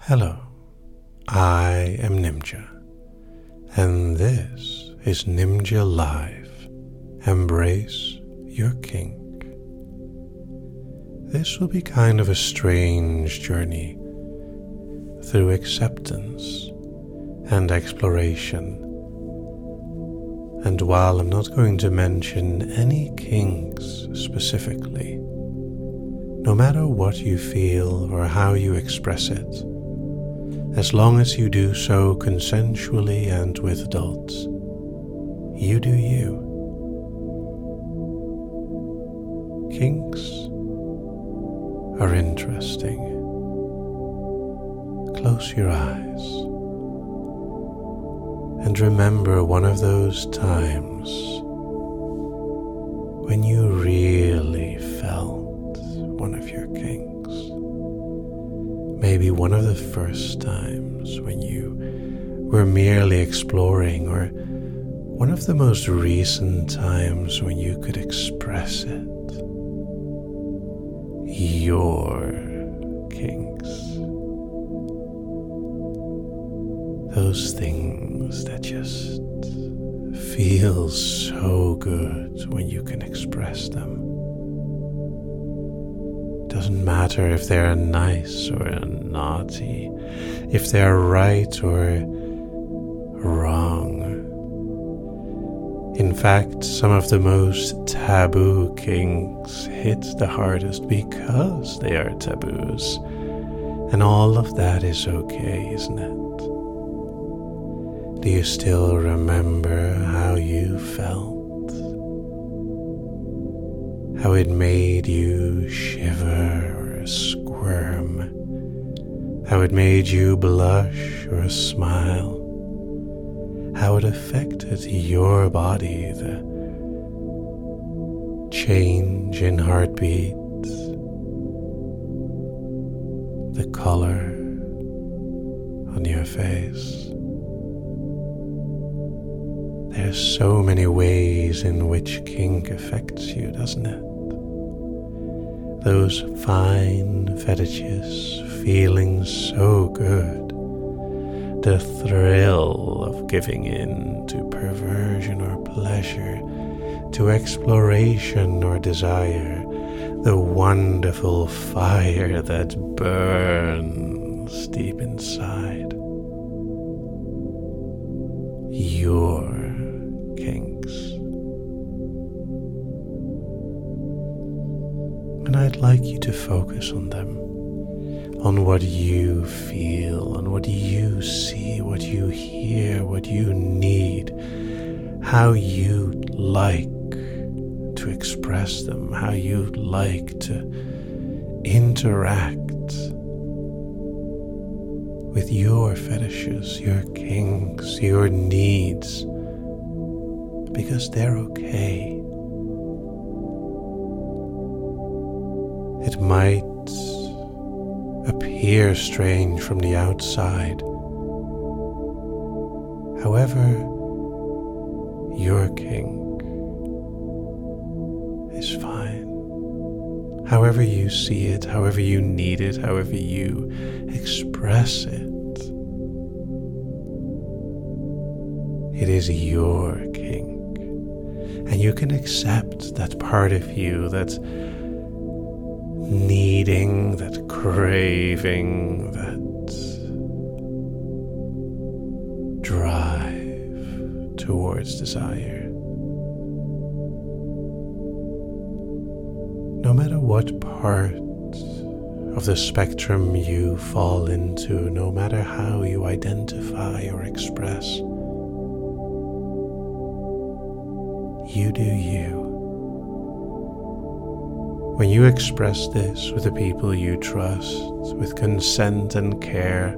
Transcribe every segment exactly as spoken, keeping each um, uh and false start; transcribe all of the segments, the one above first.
Hello, I am Nimja, and this is Nimja Live. Embrace your kink. This will be kind of a strange journey through acceptance and exploration. And while I'm not going to mention any kinks specifically, no matter what you feel or how you express it, as long as you do so consensually and with adults, you do you. Kinks are interesting. Close your eyes and remember one of those times when you really felt one of your kinks. Maybe one of the first times when you were merely exploring, or one of the most recent times when you could express it. Your kinks. Those things that just feel so good when you can express them. Doesn't matter if they're nice or naughty, if they're right or wrong. In fact, some of the most taboo kinks hit the hardest because they are taboos. And all of that is okay, isn't it? Do you still remember how you felt? How it made you shiver or squirm? How it made you blush or smile? How it affected your body, the change in heartbeat, the color on your face. There's so many ways in which kink affects you, doesn't it? Those fine fetishes feeling so good. The thrill of giving in to perversion or pleasure, to exploration or desire, the wonderful fire that burns deep inside. Your kinks. And I'd like you to focus on them. On what you feel, on what you see, what you hear, what you need, how you like to express them, how you like to interact with your fetishes, your kinks, your needs, because they're okay. It might appear strange from the outside. However, your kink is fine. However you see it, however you need it, however you express it, it is your kink. And you can accept that part of you that's needing, that craving, that drive towards desire. No matter what part of the spectrum you fall into, no matter how you identify or express, you do you. When you express this with the people you trust, with consent and care,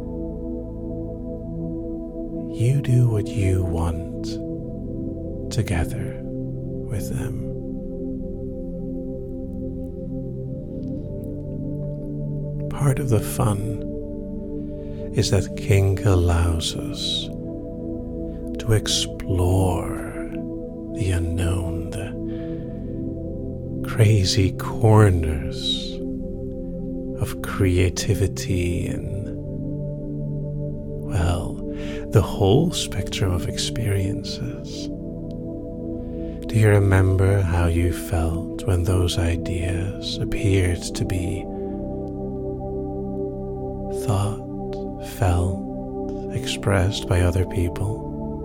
you do what you want together with them. Part of the fun is that kink allows us to explore the unknown, the crazy corners of creativity and well, the whole spectrum of experiences. Do you remember how you felt when those ideas appeared to be thought, felt, expressed by other people?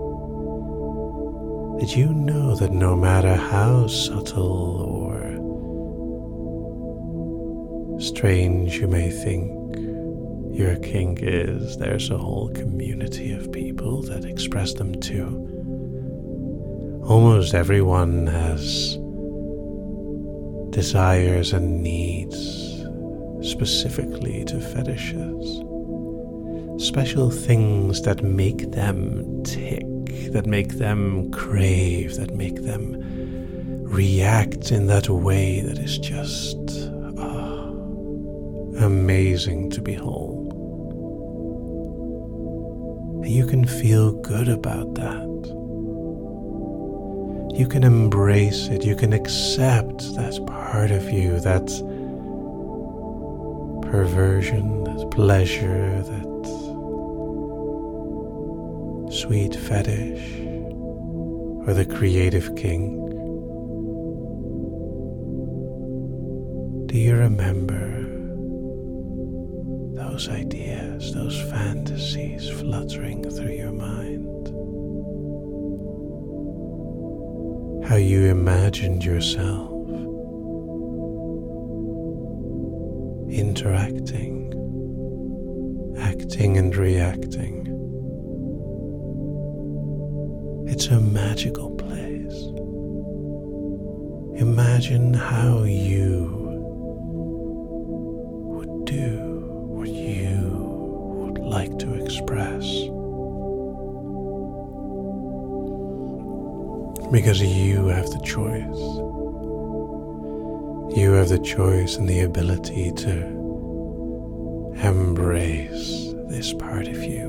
Did you know that no matter how subtle or strange you may think your kink is, there's a whole community of people that express them too? Almost everyone has desires and needs specifically to fetishes. Special things that make them tick, that make them crave, that make them react in that way that is just oh, amazing to behold. And you can feel good about that. You can embrace it, you can accept that part of you, that perversion, that pleasure, that sweet fetish, or the creative kink. Do you remember those ideas, those fantasies fluttering through your mind? How you imagined yourself interacting, acting and reacting. It's a magical place. Imagine how you would do what you would like to express. Because you have the choice. You have the choice and the ability to embrace this part of you.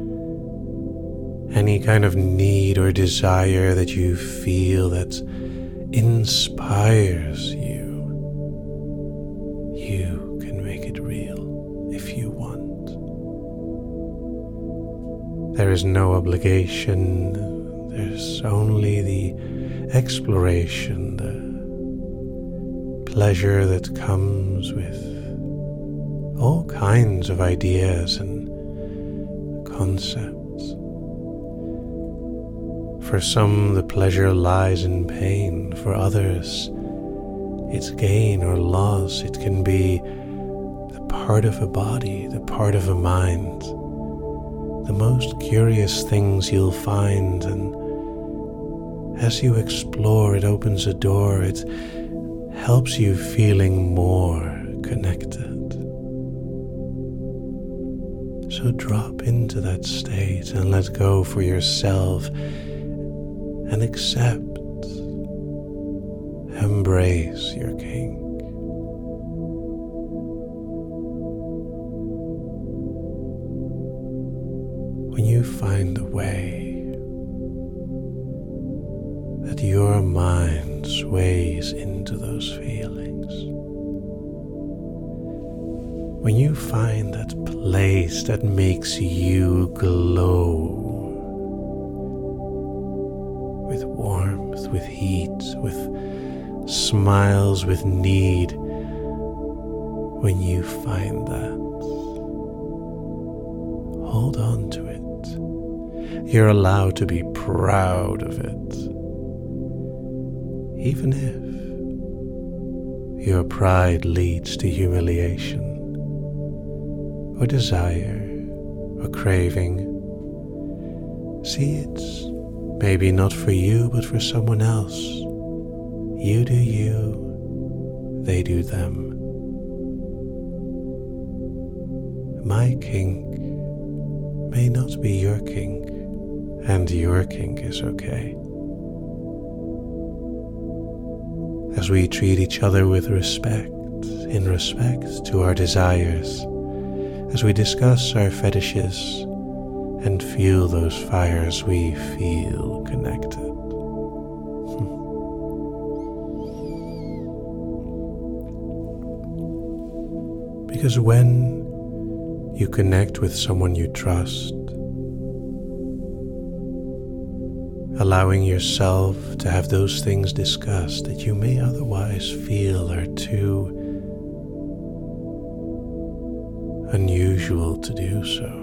Any kind of need or desire that you feel that inspires you, you can make it real if you want. There is no obligation, there's only the exploration, the pleasure that comes with all kinds of ideas and concepts. For some, the pleasure lies in pain. For others, it's gain or loss. It can be the part of a body, the part of a mind. The most curious things you'll find, and as you explore, it opens a door. It helps you feeling more connected. So drop into that state and let go for yourself. And accept, embrace your kink. When you find a way that your mind sways into those feelings, when you find that place that makes you glow, with warmth, with heat, with smiles, with need, when you find that, hold on to it. You're allowed to be proud of it, even if your pride leads to humiliation, or desire, or craving. See, it's maybe not for you, but for someone else. You do you, they do them. My kink may not be your kink, and your kink is okay. As we treat each other with respect, in respect to our desires, as we discuss our fetishes, and feel those fires, we feel connected. Because when you connect with someone you trust, allowing yourself to have those things discussed that you may otherwise feel are too unusual to do so.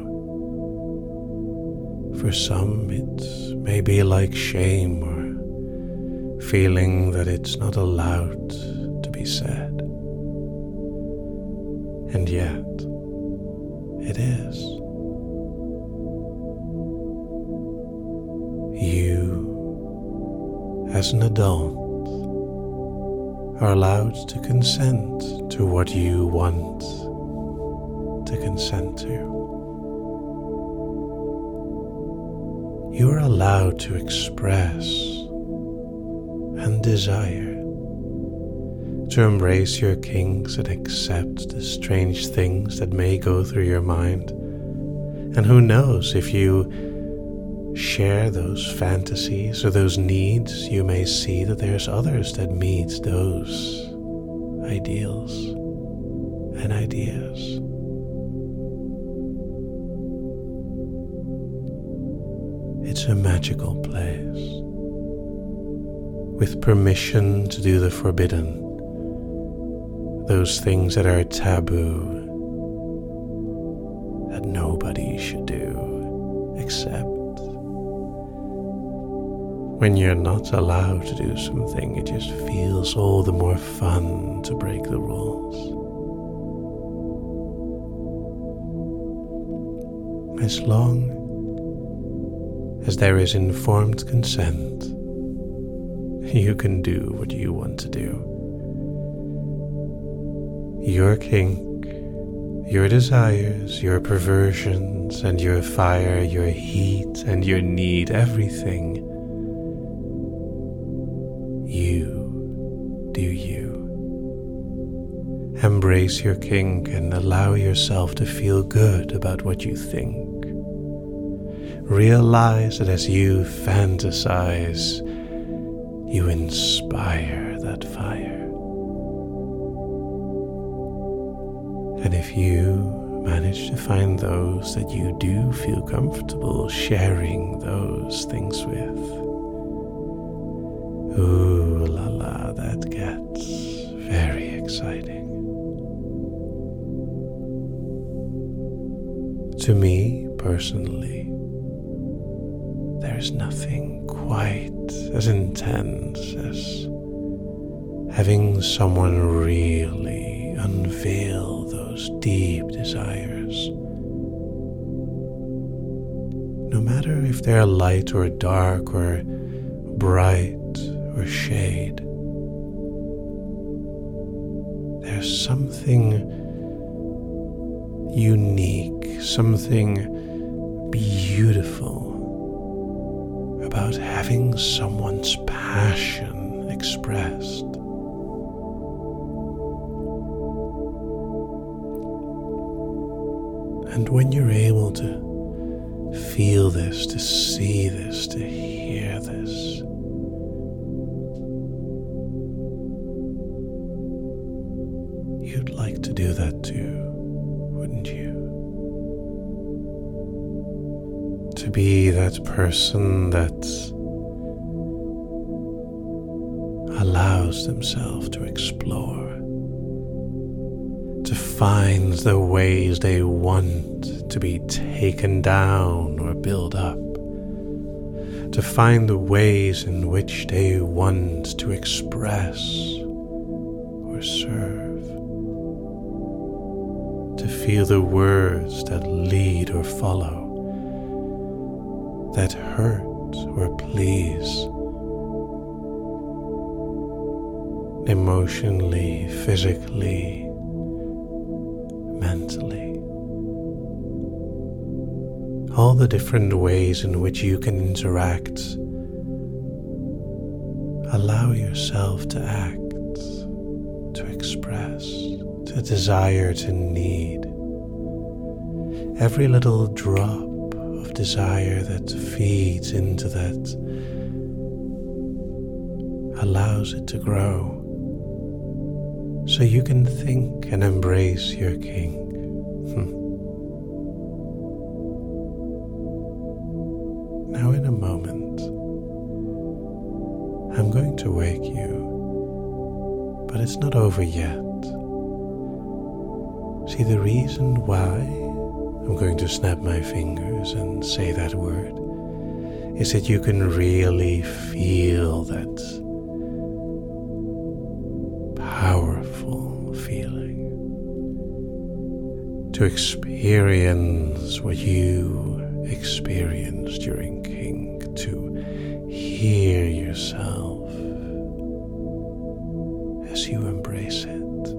For some, it may be like shame or feeling that it's not allowed to be said. And yet, it is. You, as an adult, are allowed to consent to what you want to consent to. You are allowed to express and desire, to embrace your kinks and accept the strange things that may go through your mind. And who knows, if you share those fantasies or those needs, you may see that there's others that meet those ideals and ideas. It's a magical place, with permission to do the forbidden, those things that are taboo, that nobody should do except. When you're not allowed to do something, it just feels all the more fun to break the rules. As long as there is informed consent, you can do what you want to do. Your kink, your desires, your perversions, and your fire, your heat, and your need, everything. You do you. Embrace your kink and allow yourself to feel good about what you think. Realize that as you fantasize, you inspire that fire. And if you manage to find those that you do feel comfortable sharing those things with, ooh la la, that gets very exciting. To me, personally, there's nothing quite as intense as having someone really unveil those deep desires. No matter if they're light or dark or bright or shade, there's something unique, something beautiful about having someone's passion expressed. And when you're able to feel this, to see this, to hear this, you'd like to do that too, wouldn't you? To be that person that allows themselves to explore, to find the ways they want to be taken down or built up, to find the ways in which they want to express or serve, to feel the words that lead or follow, that hurt or please, emotionally, physically, mentally. All the different ways in which you can interact. Allow yourself to act, to express, to desire, to need. Every little drop of desire that feeds into that allows it to grow, so you can think and embrace your king. Now in a moment, to wake you, but it's not over yet. See, the reason why I'm going to snap my fingers and say that word is that you can really feel that powerful feeling. To experience what you experienced during King, to hear yourself as you embrace it.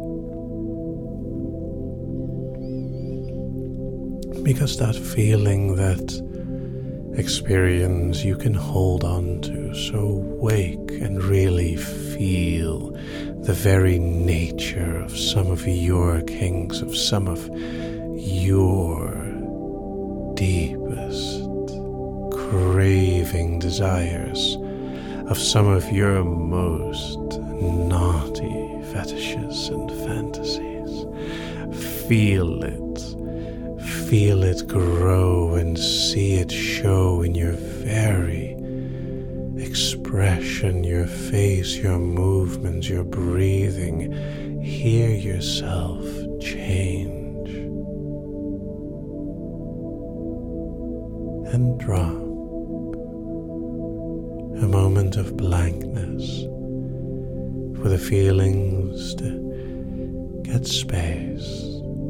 Because that feeling, that experience you can hold on to, so wake and really feel the very nature of some of your kings, of some of your deepest craving desires, of some of your most naughty fetishes and fantasies. Feel it. Feel it grow and see it show in your very expression, your face, your movements, your breathing. Hear yourself change and drop. A moment of blankness for the feelings to get space.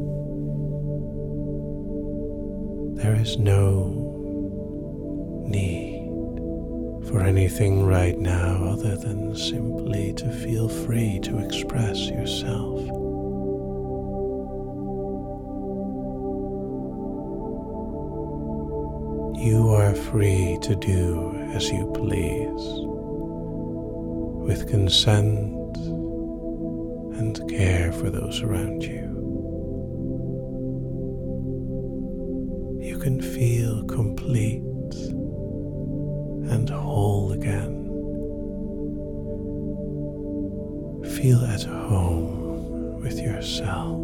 There is no need for anything right now other than simply to feel free to express yourself. You are free to do as you please, with consent and care for those around you. You can feel complete and whole again. Feel at home with yourself.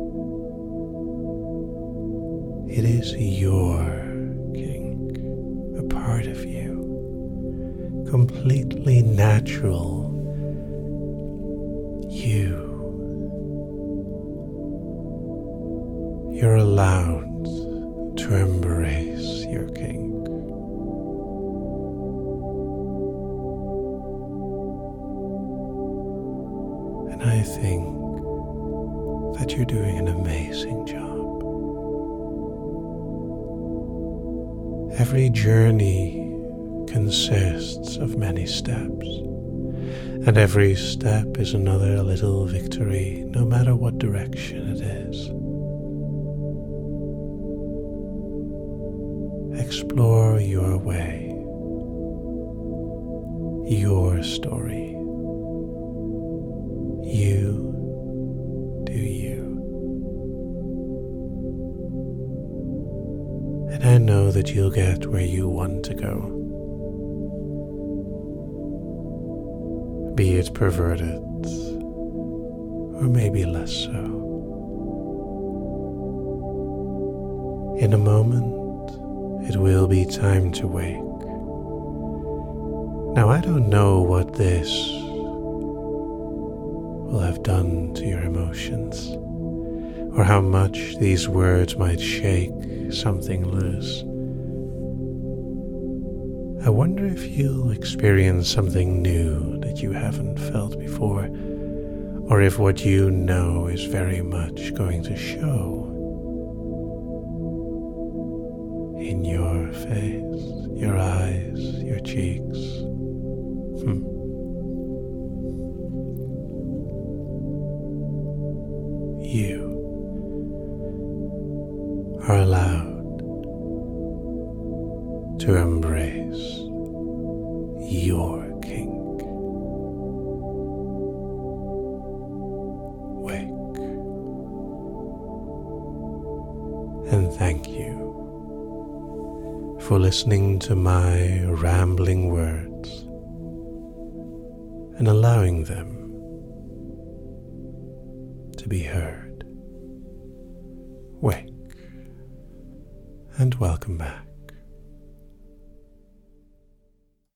It is your king, a part of you, completely natural. You. You're allowed to embrace your king. And I think that you're doing an amazing job. Every journey consists of many steps, and every step is another little victory, no matter what direction it is. Explore your way, your story. You do you. And I know that you'll get where you want to go. Be it perverted, or maybe less so. In a moment, it will be time to wake. Now, I don't know what this will have done to your emotions, or how much these words might shake something loose. I wonder if you'll experience something new that you haven't felt before, or if what you know is very much going to show in your face, your eyes, your cheeks. Hmm. You are allowed to embrace your king. Wake. And thank you for listening to my rambling words and allowing them to be heard. Wake and welcome back.